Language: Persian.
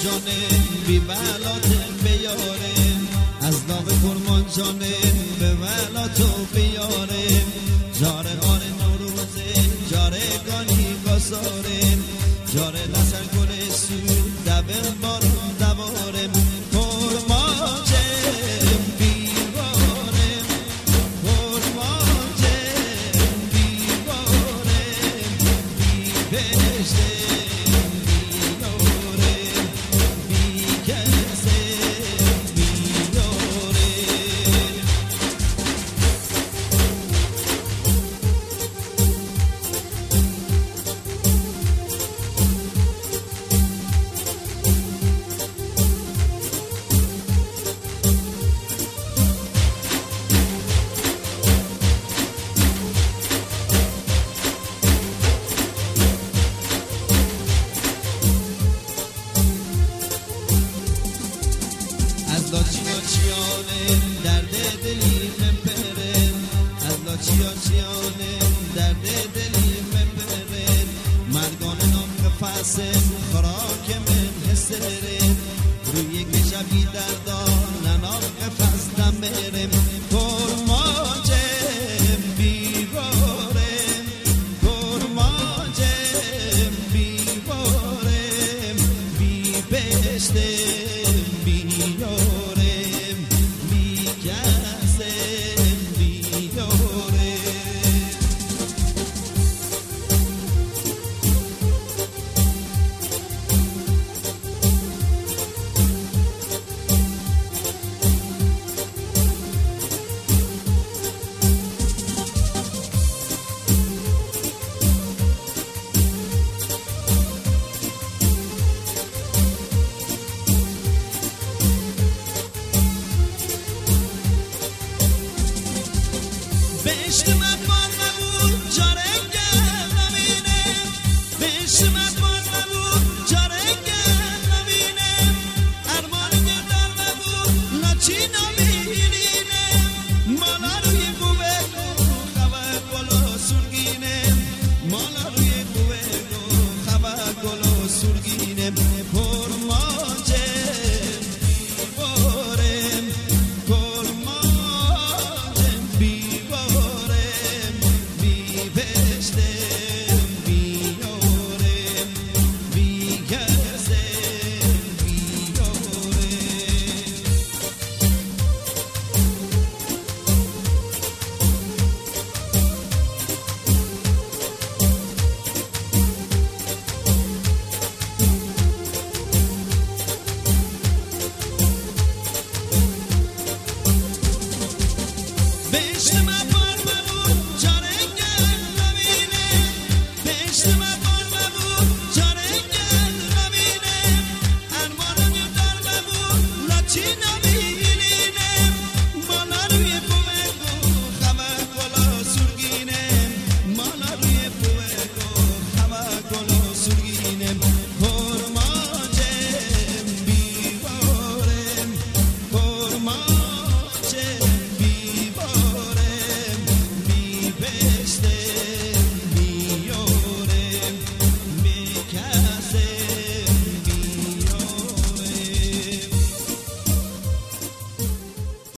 جانم بی ولات بیارم از نام کرمان جانم به ولاتو بیارم جاره آر نوروزه جاره گانی قصارم جاره لسر گل سود دبل بارم دوارم کرمانجم بیوارم کرمانجم بیوارم بی پشتم بیارم بی کسم بیارم از لاچیانم درد دلی مپرن از لاچیانم درد دلی مپرن مرگان نام قفصم خراک من حسرن روی کشبی دردان نام قفص دمرم کرمانجم بیوارم کرمانجم بیوارم بی پشتم بیارم بی کسم بیارم به عشق من